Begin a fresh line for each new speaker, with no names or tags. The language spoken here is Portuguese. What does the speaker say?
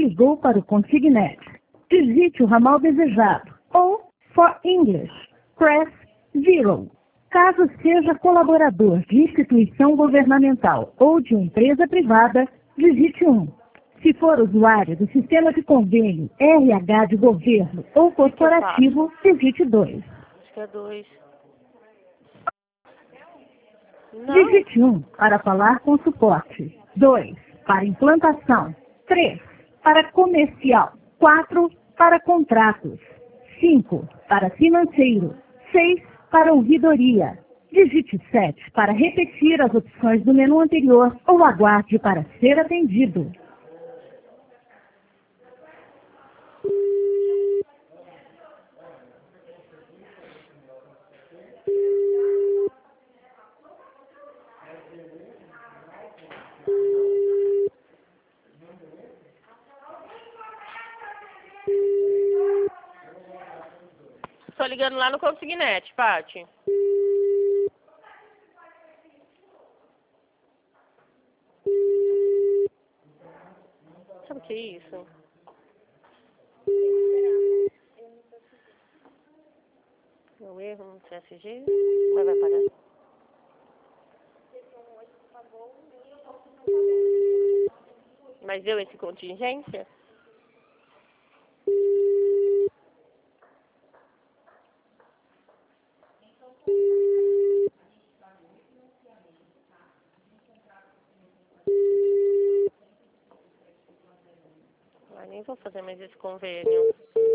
ligou para o Consignet. Digite o ramal desejado. Ou, for English, press 0. Caso seja colaborador de instituição governamental ou de empresa privada, digite 1. Se for usuário do sistema de convênio RH de governo ou corporativo, digite 2.
Acho que é 2. Não.
Digite 1 para falar com suporte. 2 para implantação. 3 para comercial. 4 para contratos. 5 para financeiro. 6 para ouvidoria. Digite 7 para repetir as opções do menu anterior ou aguarde para ser atendido.
Estou ligando lá no Consignet, Paty. Sabe o que é isso? É um erro no CSG, mas vai pagar. Mas deu esse contingência? Mas nem vou fazer mais esse convênio.